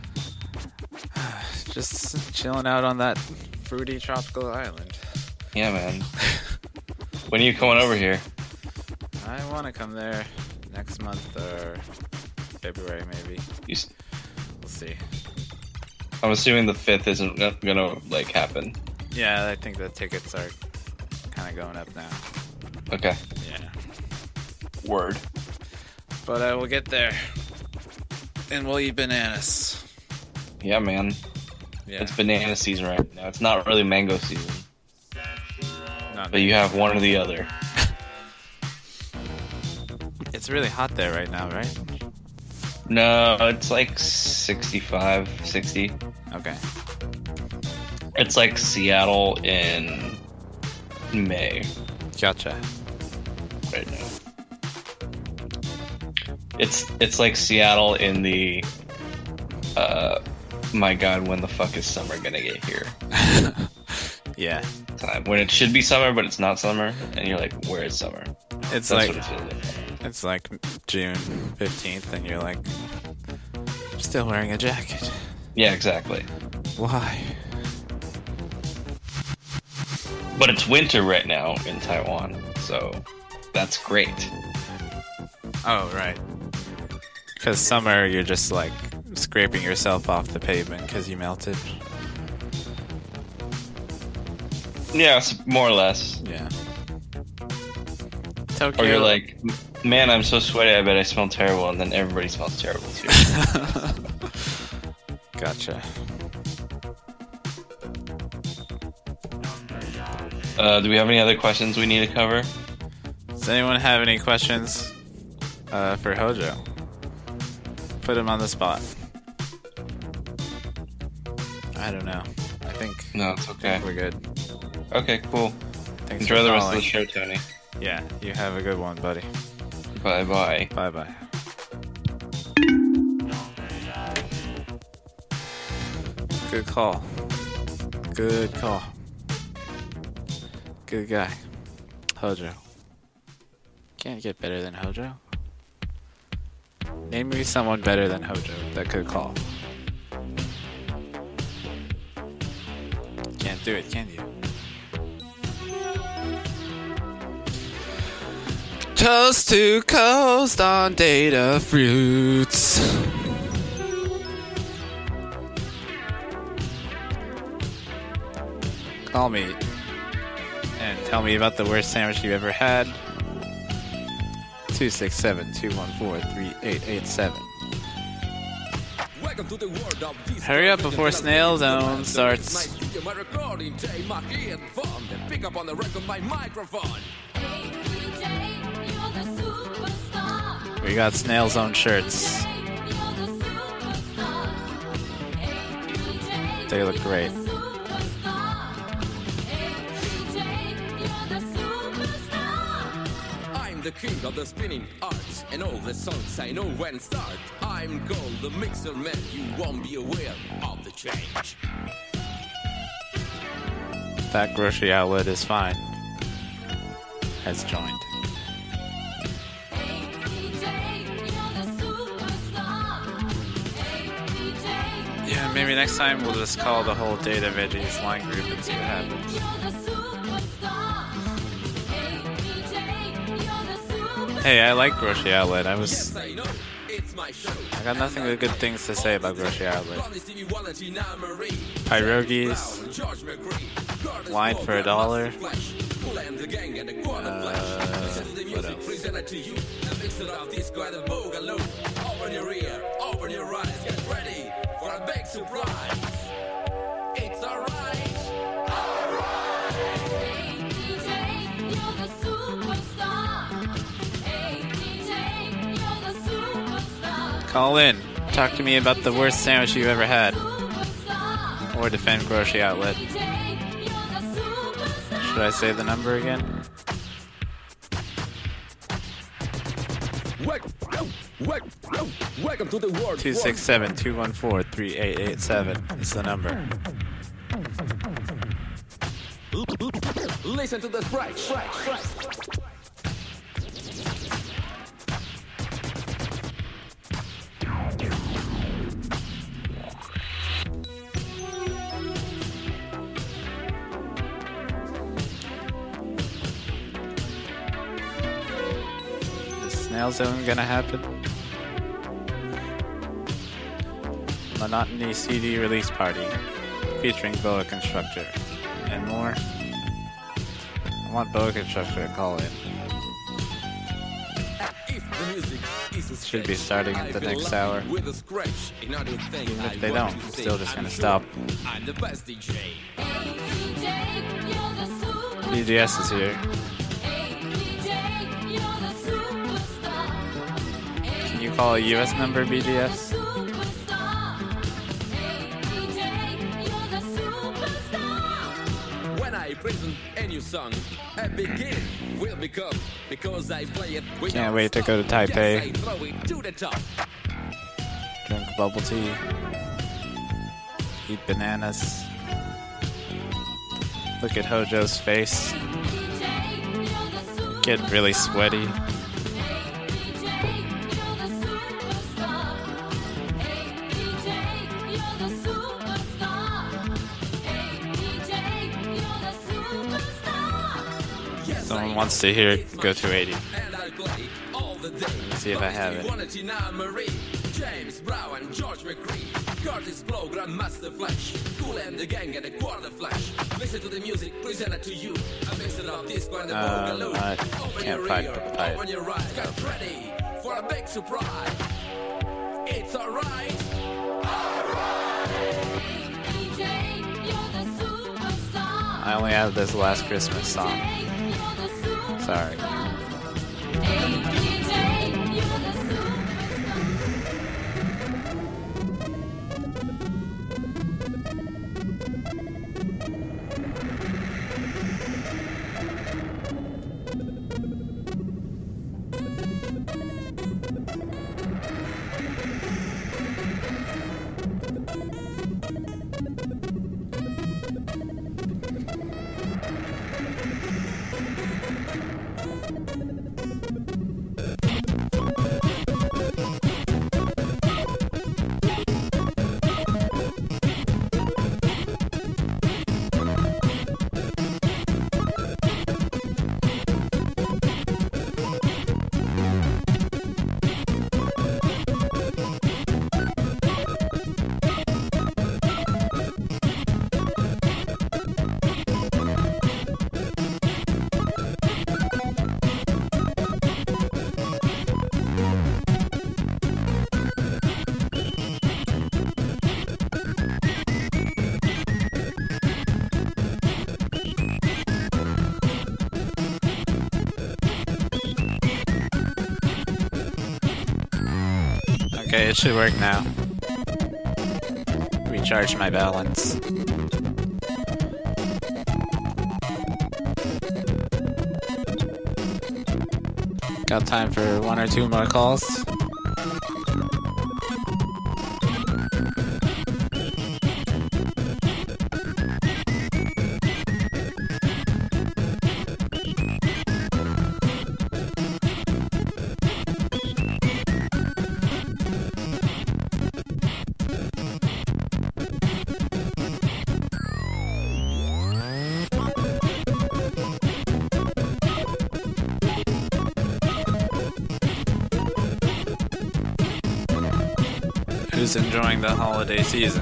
Just chilling out on that fruity tropical island. Yeah, man. When are you coming over here? I want to come there next month or February maybe. You, s- We'll see. I'm assuming the fifth isn't go- gonna like happen. Yeah, I think the tickets are kind of going up now. Okay. Yeah. Word. But I will get there. And we'll eat bananas. Yeah, man. Yeah. It's banana season right now. It's not really mango season, Not but you have one or the other. It's really hot there right now, right? No, it's like sixty-five, sixty. Okay. It's like Seattle in May Gotcha. right now. It's it's like Seattle in the uh my god, when the fuck is summer gonna get here Yeah. time. When it should be summer but it's not summer and you're like, where is summer? It's That's like what it feels like. it's like June fifteenth and you're like I'm still wearing a jacket. Yeah, exactly. Why? But it's winter right now in Taiwan, so that's great. Oh, right. Because summer, you're just like scraping yourself off the pavement because you melted. Yeah, it's more or less. Yeah. Tokyo. Or you're like, man, I'm so sweaty, I bet I smell terrible, and then everybody smells terrible too. Gotcha. Uh, do we have any other questions we need to cover? Does anyone have any questions uh, for Hojo? Put him on the spot. I don't know. I think, No, it's I okay. think we're good. Okay, cool. Thanks Enjoy for the rest of calling. the show, Tony. Yeah, you have a good one, buddy. Bye bye. Bye bye. Good call. Good call. Good guy. Hojo. Can't get better than Hojo. Name me someone better than Hojo that could call. Can't do it, can you? Toast to coast on data fruits. Call me and tell me about the worst sandwich you ever had. two six seven, two one four, three eight eight seven. Hurry up before Snail Zone starts. We got Snail Zone shirts. They look great. I'm the king of the spinning arts, and all the songs I know when start. I'm Gold, the mixer man, you won't be aware of the change. That grocery outlet is fine. Has joined. Yeah, maybe next time we'll just call the whole Data Veggies line group and see what happens. Hey, I like Grocery Outlet. I was... I got nothing but good things to say about Grocery Outlet. Pierogies. Wine for a dollar. Uh, what else? Open your ear, open your eyes, get ready for a big surprise. It's alright. Call in. Talk to me about the worst sandwich you've ever had. Or defend Grocery Outlet. Should I say the number again? Welcome to the world. two six seven, two one four, three eight eight seven is the number. Listen to the strike. strike, strike. Snail Zone gonna happen? Monotony C D release party featuring Boa Constructor and more. I want Boa Constructor to call in. Should be starting at the next hour. Even if they don't, I'm still just gonna stop. B D S is here. Can you call a U S number, B D S? When I present a new song, a beginning will become because I play it. Can't wait to go to Taipei. Yes, I throw it to the top. Drink bubble tea. Eat bananas. Look at Hojo's face. Get really sweaty. Someone wants to hear it, go to eighty. See if I have it. James Brown, George McCree, Curtis Blow, Grandmaster Flash, Cool and the Gang and the Quarter Flash. Listen to the music presented to you. A mix of disco and the Um, I can't find the pipe. Open your eyes, get ready for a big surprise. It's alright. I only have this Last Christmas song. Sorry. Okay, it should work now. Recharge my balance. Got time for one or two more calls. Who's enjoying the holiday season?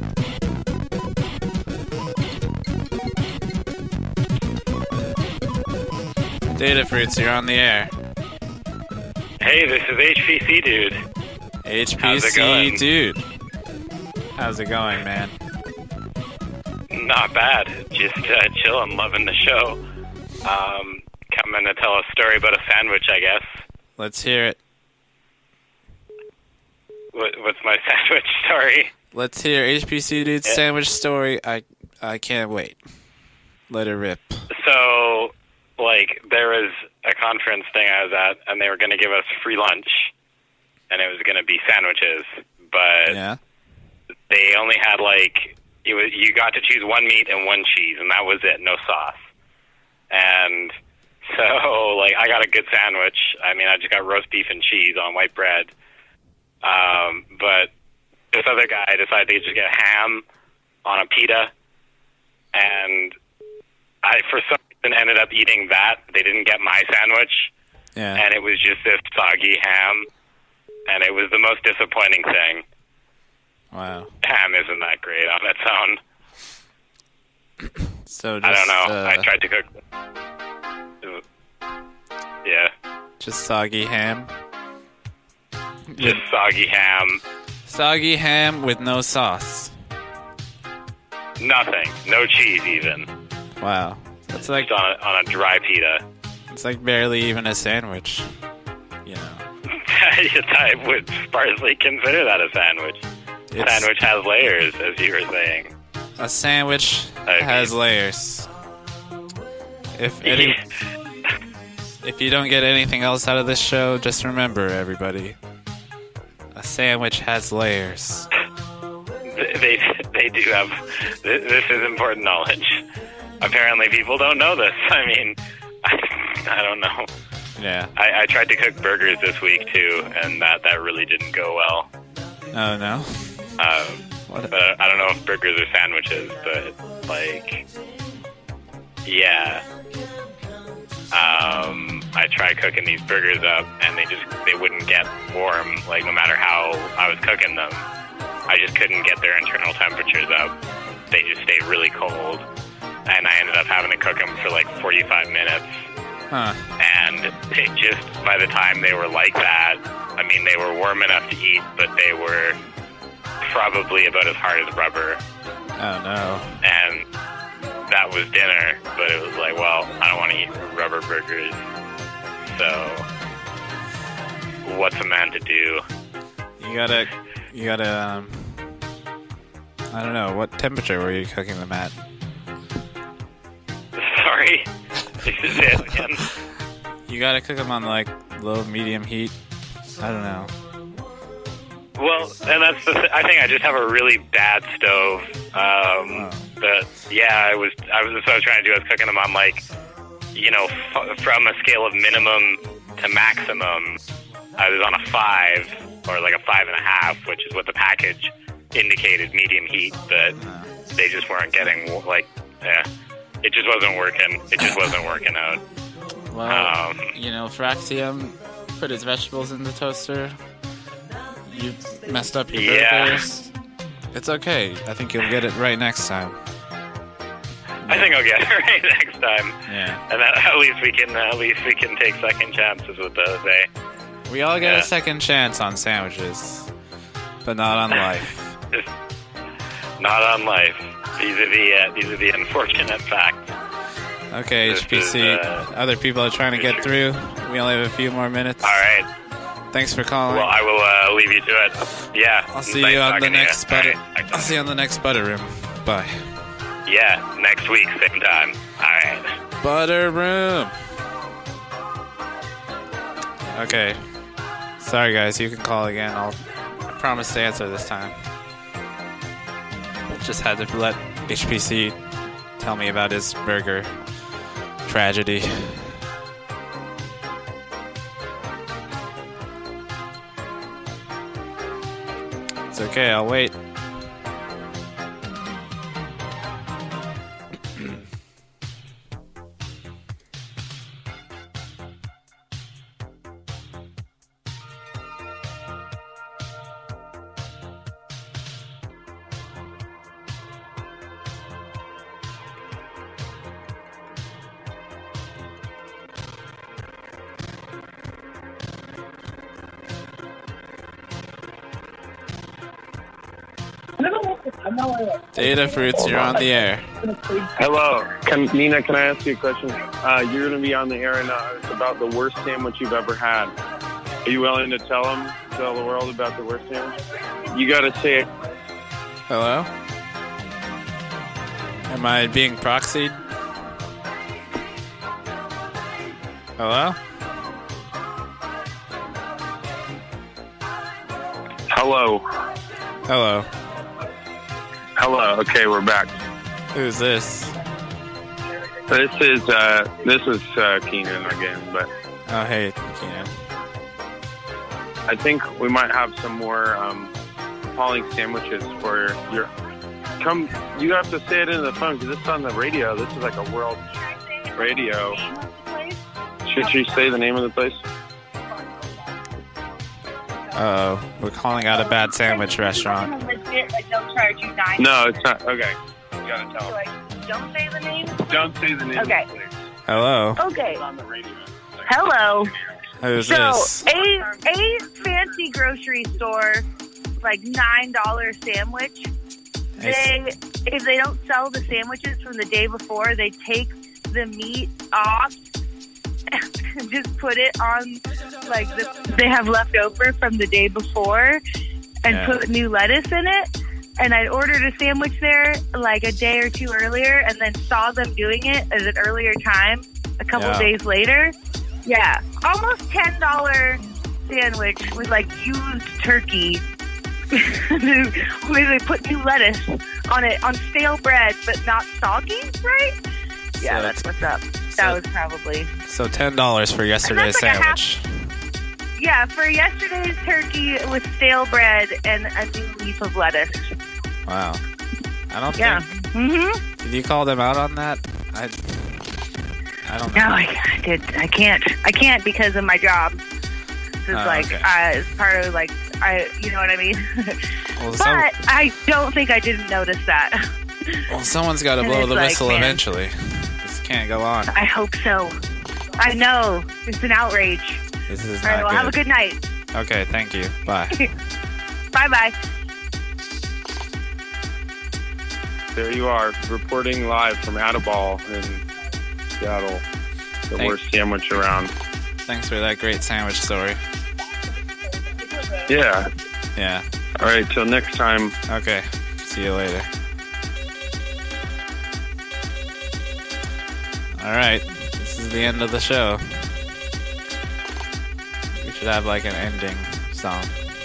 Data Fruits, you're on the air. Hey, this is H P C Dude. H P How's it C going? Dude. How's it going, man? Not bad. Just uh, chilling, loving the show. Um, coming to tell a story about a sandwich, I guess. Let's hear it. What, what's my sandwich story? Let's hear H P C Dude's Yeah. sandwich story. I I can't wait. Let it rip. So, like there was a conference thing I was at, and they were going to give us free lunch, and it was going to be sandwiches, but Yeah. they only had like it was you got to choose one meat and one cheese, and that was it, no sauce. And so like I got a good sandwich. I mean, I just got roast beef and cheese on white bread. Um, but this other guy decided to just get ham on a pita, and I for some reason ended up eating that. They didn't get my sandwich, Yeah. and it was just this soggy ham, and it was the most disappointing thing. Wow. Ham isn't that great on its own. So just, I don't know. Uh, I tried to cook. Yeah, just soggy ham. just soggy ham. Soggy ham with no sauce. Nothing. No cheese even. Wow. That's like Just on a, on a dry pita. it's like barely even a sandwich. You know. I would sparsely consider that a sandwich. It's- Sandwich has layers, as you were saying. A sandwich I has mean- layers. If any, if you don't get anything else out of this show, just remember, everybody, a sandwich has layers. They they do have. This is important knowledge. Apparently, people don't know this. I mean, I, I don't know. Yeah. I, I tried to cook burgers this week too, and that that really didn't go well. Oh no. Um, What? but I don't know if burgers are sandwiches, but like, yeah. Um, I tried cooking these burgers up, and they just they wouldn't get warm. Like no matter how I was cooking them, I just couldn't get their internal temperatures up. They just stayed really cold, and I ended up having to cook them for like forty-five minutes. Huh. And it just by the time they were like that, I mean they were warm enough to eat, but they were probably about as hard as rubber. Oh no. And that was dinner, but it was like, well, I don't want to eat rubber burgers, so what's a man to do? You gotta, you gotta. Um, I don't know. What temperature were you cooking them at? Sorry, say it again. You gotta cook them on like low, medium heat. I don't know. Well, and that's the th- I think I just have a really bad stove. Um, Oh. But yeah, I was I was that's what I was trying to do. I was cooking them on like, you know, f- from a scale of minimum to maximum. I was on a five or like a five and a half, which is what the package indicated, medium heat. But they just weren't getting like, yeah, it just wasn't working. It just wasn't working out. Well, Um, you know, Fraxium put his vegetables in the toaster. You messed up your Yeah. burgers. It's okay. I think you'll get it right next time. I think I'll get it right next time. Yeah. And that, at least we can at least we can take second chances with those, eh? We all get Yeah. a second chance on sandwiches, but not on life. Just not on life. These are the uh, these are the unfortunate facts. Okay, This H P C. is, uh, Other people are trying to get through. We only have a few more minutes. All right. Thanks for calling. Well, I will uh, leave you to it. Yeah. I'll see nice you on the talking to next you. butter. All right. I'll see you on the next butter room. Bye. Yeah, next week, same time. All right. Butter room. Okay. Sorry, guys. You can call again. I'll I promise to answer this time. Just had to let H P C tell me about his burger tragedy. It's okay. I'll wait. Data Fruits, you're on the air. Hello, can, Nina. Can I ask you a question? Uh, you're going to be on the air now. It's about the worst sandwich you've ever had. Are you willing to tell them, tell the world about the worst sandwich? You got to say it. Hello? Am I being proxied? Hello? Hello. Hello. Hello. Okay, we're back. Who's this? This is uh, this is uh, Keenan again, but Oh, hey, Keenan. I think we might have some more um, calling sandwiches for your. Come, you have to say it into the phone because this is on the radio. This is like a world radio. Should she say the name of the place? Uh-oh. We're calling out a bad sandwich restaurant. No, it's not. Okay, you gotta tell. Don't say the name? Don't say the name Okay. of the place. Hello? Okay. It's on the radio. Hello. Who's So, this? a a fancy grocery store, like nine dollar sandwich. They if they don't sell the sandwiches from the day before, they take the meat off and just put it on like the they have left over from the day before, and Yeah. put new lettuce in it. And I ordered a sandwich there like a day or two earlier, and then saw them doing it at an earlier time, a couple Yeah. days later. Yeah, almost ten dollar sandwich with like used turkey. Where they put new lettuce on it on stale bread, but not soggy, right? Yeah, So that's it's- what's up. That so- was probably So ten dollars for yesterday's like a half- sandwich. yeah for yesterday's turkey with stale bread and a new leaf of lettuce. Wow. I don't Yeah. think... Mm-hmm. Did you call them out on that? I... I don't know. No, I, I did. I can't. I can't because of my job. This is Oh, like okay. uh, it's part of like I. You know what I mean? Well, but some, I don't think I didn't notice that. well someone's got to And blow it's the like, whistle man. eventually. This can't go on. I hope so. I know it's an outrage. This is All right. not Well, good. have a good night. Okay, thank you. Bye. Bye bye. There you are, reporting live from Attleball in Seattle. The Thank- worst sandwich around. Thanks for that great sandwich story. Yeah. Yeah. All right. Till next time. Okay. See you later. All right. This is the end of the show. We should have like an ending song.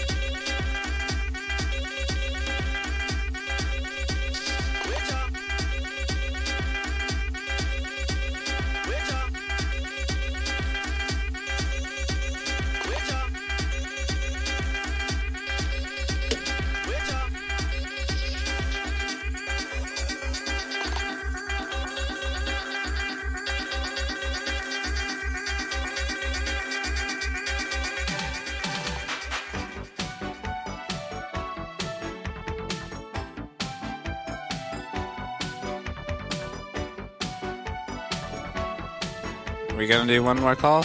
We gonna do one more call?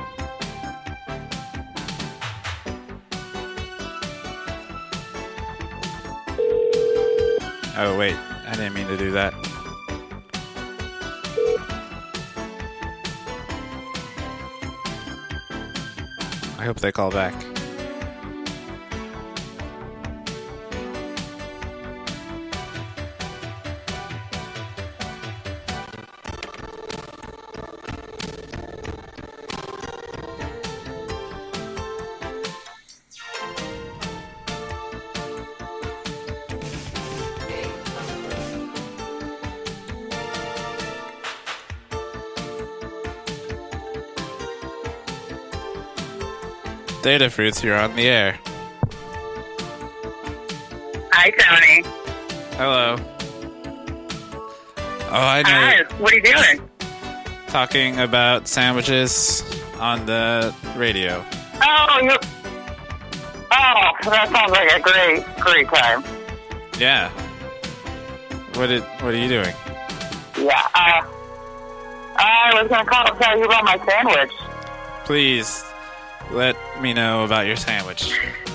Oh wait, I didn't mean to do that. I hope they call back. Data Fruits, you're on the air. Hi, Tony. Hello. Oh, I know. Hi. What are you doing? Talking about sandwiches on the radio. Oh, you. Oh, that sounds like a great, great time. Yeah. What did? What are you doing? Yeah. Uh, I was gonna call and tell you about my sandwich. Please let me know about your sandwich.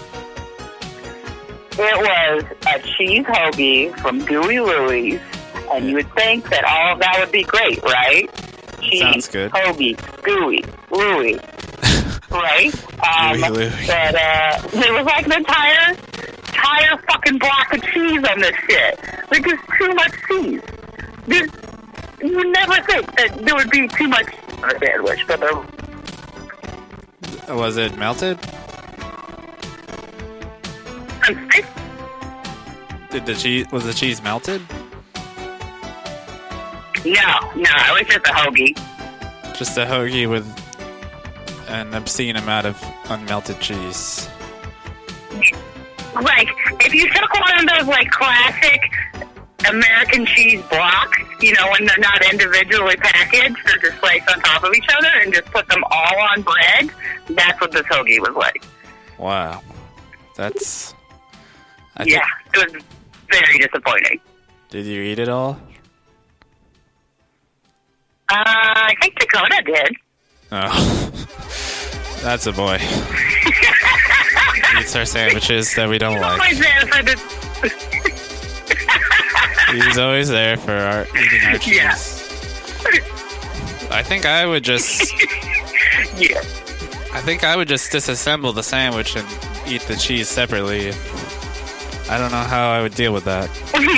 It was a cheese hoagie from Gooey Louie's, and you would think that all of that would be great, right? Cheese, Sounds good. hoagie, Gooey, Louie, right? Um, Gooey Louie. But uh, there was like an entire, entire fucking block of cheese on this shit. Like there's too much cheese. There's, you would never think that there would be too much on a sandwich, but they're Was it melted? Did the cheese was the cheese melted? no, no, it was just a hoagie. Just a hoagie with an obscene amount of unmelted cheese. Like, if you took one of those, like, classic American cheese blocks, you know, when they're not individually packaged, they're just placed on top of each other, and just put them all on bread, that's what this hoagie was like. Wow, that's. I yeah, think, it was very disappointing. Did you eat it all? Uh, I think Dakota did. Oh, that's a boy. Eats our sandwiches that we don't like. Always there for the- He's always there for our eating our cheese. Yeah. I think I would just. yeah. I think I would just disassemble the sandwich and eat the cheese separately. I don't know how I would deal with that. we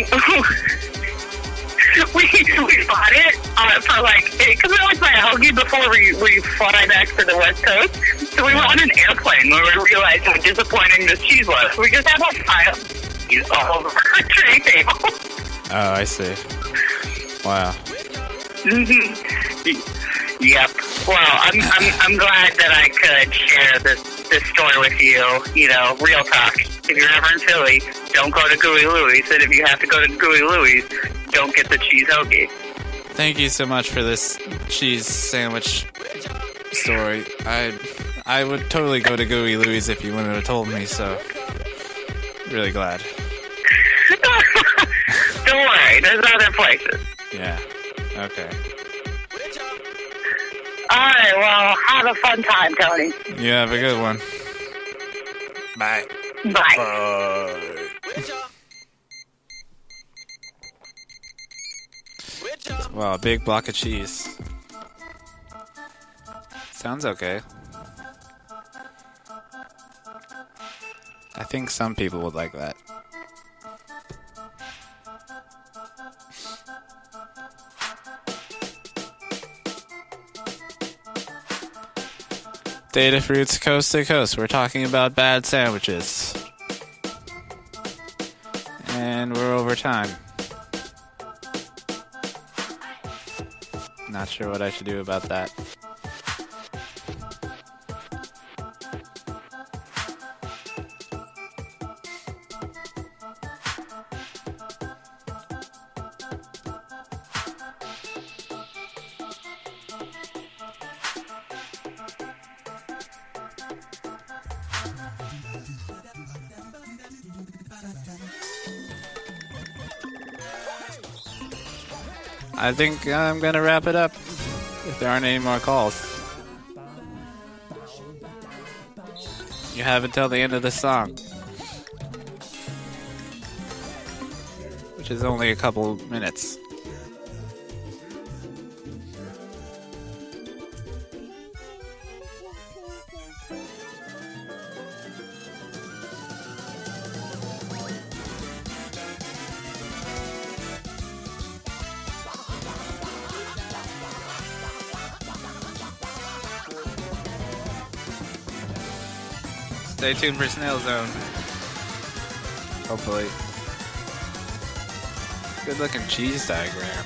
we bought it uh, for like because we always buy a hoagie before we we fly back to the West Coast. So we were on an airplane when we realized how disappointing this cheese was. We just had like five cheese all over our tray table. Oh, I see. Wow. Mm-hmm. Yep. Well, I'm I'm I'm glad that I could share this this story with you. You know, real talk. If you're ever in Philly, don't go to Gooey Louie's, and if you have to go to Gooey Louie's, don't get the cheese hoagie. Thank you so much for this cheese sandwich story. I I would totally go to Gooey Louie's if you wouldn't have told me, so really glad. Don't worry, there's other places. Yeah. Okay. Alright, well, have a fun time, Tony. You have a good one. Bye. Bye. Bye. Wow, a big block of cheese. Sounds okay. I think some people would like that. Data Fruits Coast to Coast. We're talking about bad sandwiches. And we're over time. Not sure what I should do about that. I think I'm gonna wrap it up if there aren't any more calls. You have until the end of the song, which is only a couple minutes. Stay tuned for Snail Zone. Hopefully. Good looking cheese diagram.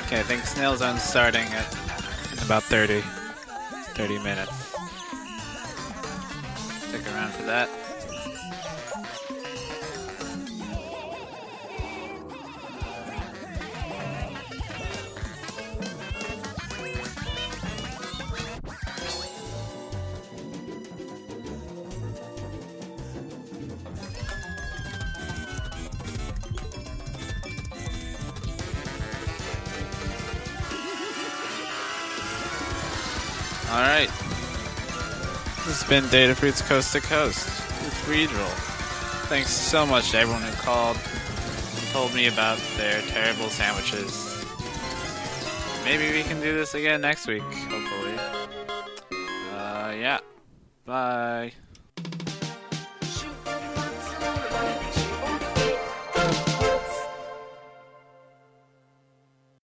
Okay, I think Snail Zone's starting at about thirty, thirty minutes. Stick around for that. Alright. This has been Datafruits Coast to Coast with Reedroll. Thanks so much to everyone who called and told me about their terrible sandwiches. Maybe we can do this again next week, hopefully. Uh, yeah. Bye.